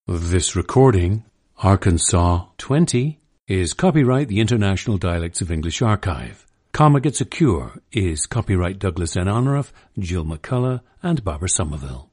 This recording, Arkansas 20, is copyright the International Dialects of English Archive. Comma Gets a Cure is copyright Douglas N. Honorath, Jill McCullough, and Barbara Somerville.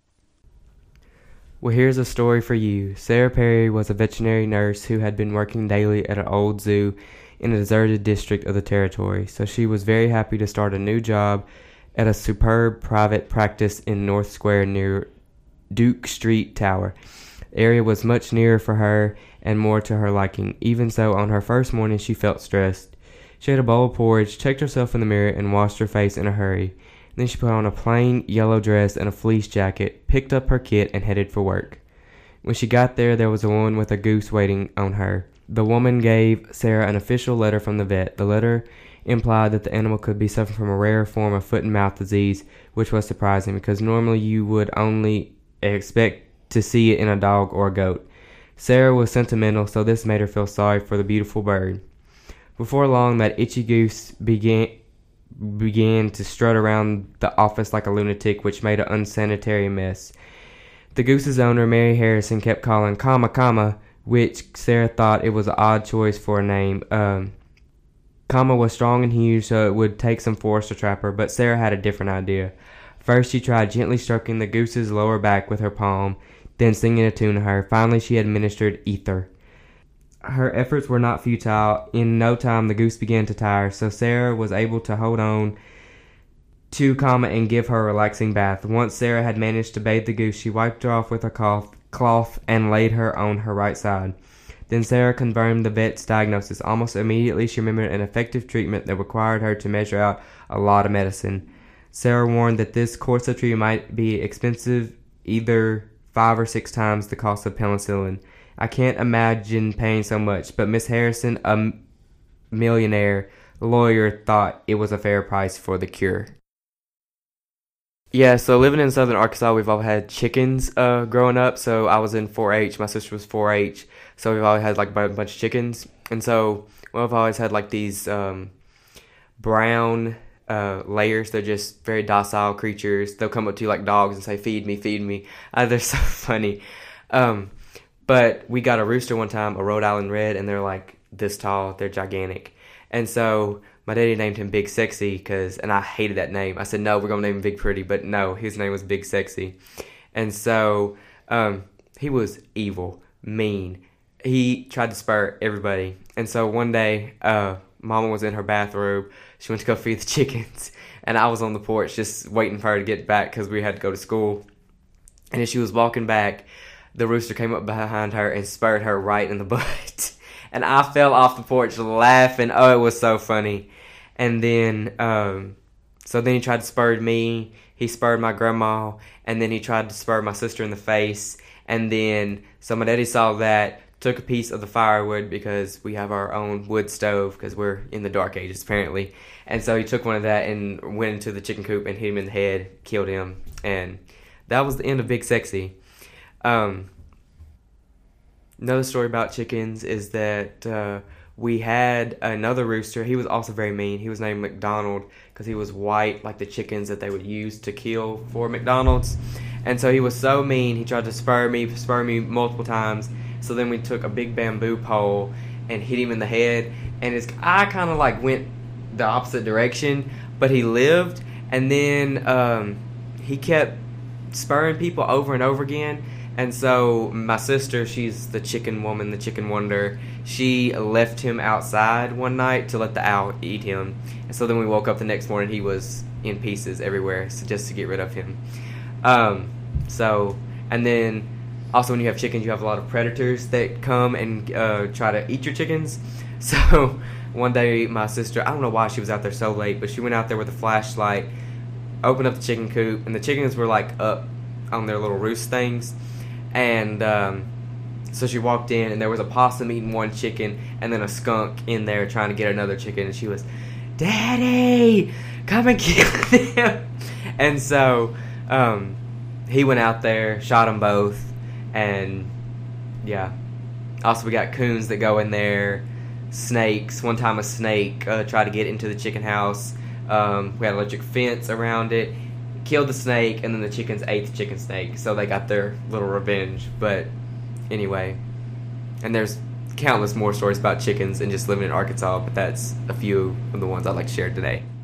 Well, here's a story for you. Sarah Perry was a veterinary nurse who had been working daily at an old zoo in a deserted district of the territory, so she was very happy to start a new job at a superb private practice in North Square near Duke Street Tower. The area was much nearer for her and more to her liking. Even so, on her first morning she felt stressed. She had a bowl of porridge, checked herself in the mirror, and washed her face in a hurry. Then she put on a plain yellow dress and a fleece jacket, picked up her kit, and headed for work. When she got there was a woman with a goose waiting on her. The woman gave Sarah an official letter from the vet. The letter implied that the animal could be suffering from a rare form of foot and mouth disease, which was surprising because normally you would only expect to see it in a dog or a goat. Sarah was sentimental, so this made her feel sorry for the beautiful bird. Before long, that itchy goose began to strut around the office like a lunatic, which made an unsanitary mess. The goose's owner, Mary Harrison, kept calling Comma, which Sarah thought it was an odd choice for a name. Comma was strong and huge, so it would take some force to trap her, but Sarah had a different idea. First, she tried gently stroking the goose's lower back with her palm, then singing a tune to her. Finally, she administered ether. Her efforts were not futile. In no time, the goose began to tire, so Sarah was able to hold on to Comma and give her a relaxing bath. Once Sarah had managed to bathe the goose, she wiped her off with a cloth and laid her on her right side. Then Sarah confirmed the vet's diagnosis. Almost immediately, she remembered an effective treatment that required her to measure out a lot of medicine. Sarah warned that this course of treatment might be expensive, either 5 or 6 times the cost of penicillin. I can't imagine paying so much, but Miss Harrison, a millionaire lawyer, thought it was a fair price for the cure. Yeah, so living in southern Arkansas, we've all had chickens growing up. So I was in 4-H. My sister was 4-H. So we've always had like a bunch of chickens. And so we've always had like these brown layers. They're just very docile creatures. They'll come up to you like dogs and say, feed me, feed me. They're so funny. But we got a rooster one time, a Rhode Island Red, and they're like this tall. They're gigantic. And so my daddy named him Big Sexy, and I hated that name. I said, no, we're going to name him Big Pretty. But no, his name was Big Sexy. And so he was evil, mean. He tried to spur everybody. And so one day, Mama was in her bathrobe. She went to go feed the chickens. And I was on the porch just waiting for her to get back because we had to go to school. And as she was walking back, the rooster came up behind her and spurred her right in the butt. And I fell off the porch laughing. Oh, it was so funny. And then, so then he tried to spur me. He spurred my grandma. And then he tried to spur my sister in the face. And then, so my daddy saw that, took a piece of the firewood because we have our own wood stove because we're in the dark ages apparently. And so he took one of that and went into the chicken coop and hit him in the head, killed him. And that was the end of Big Sexy. Another story about chickens is that we had another rooster. He was also very mean. He was named McDonald because he was white like the chickens that they would use to kill for McDonald's. And so he was so mean, he tried to spur me multiple times. So then we took a big bamboo pole and hit him in the head. And his eye kind of like went the opposite direction, but he lived. And then he kept spurring people over and over again. And so my sister, she's the chicken woman, the chicken wonder, she left him outside one night to let the owl eat him. And so then we woke up the next morning, he was in pieces everywhere, so just to get rid of him. And then also when you have chickens, you have a lot of predators that come and try to eat your chickens. So one day my sister, I don't know why she was out there so late, but she went out there with a flashlight, opened up the chicken coop, and the chickens were like up on their little roost things. And so she walked in, and there was a possum eating one chicken, and then a skunk in there trying to get another chicken. And she was, Daddy, come and kill them. And so he went out there, shot them both, and yeah. Also, we got coons that go in there, snakes. One time a snake tried to get into the chicken house. We had an electric fence around it. Killed the snake, and then the chickens ate the chicken snake, so they got their little revenge. But Anyway, and there's countless more stories about chickens and just living in Arkansas, but that's a few of the ones I'd like to share today.